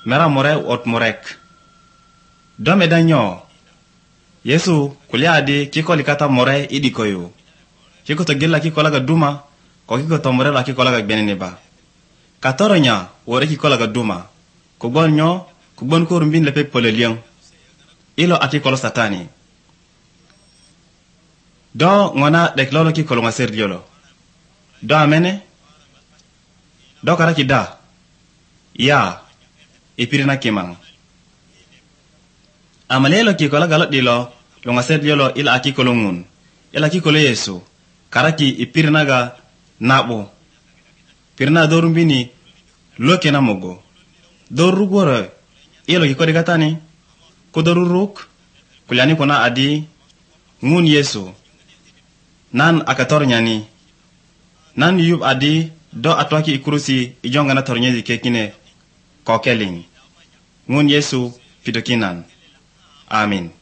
mera more ot morek dome danyo Yesu kulia adi kiko likata more idikoyo kiko to gilla kiko laga duma ko kiko to more la kiko laga benene ba katoronya wore kiko laga duma kugbon nyo kugbon ko rumbin lepe polelian ilo akiko satani do ngona dek lolo kiko lo ngaser diolo do amene do karaki da ya ipirina kimang amalelo kiko laga lo dilo lo ngaser diolo ila akiko lo ngun ila kiko lo Yesu karaki ipirina ga nabo pirna dorumbini loke na mogo dorugoro ilo kiko de gatani ko doruruk kulyani kona adi ngun Yesu nan akatornyani nan yub adi do atwaki ikurusi ijonga na tornyezi kekine kokeling ngun Yesu fidokinan amin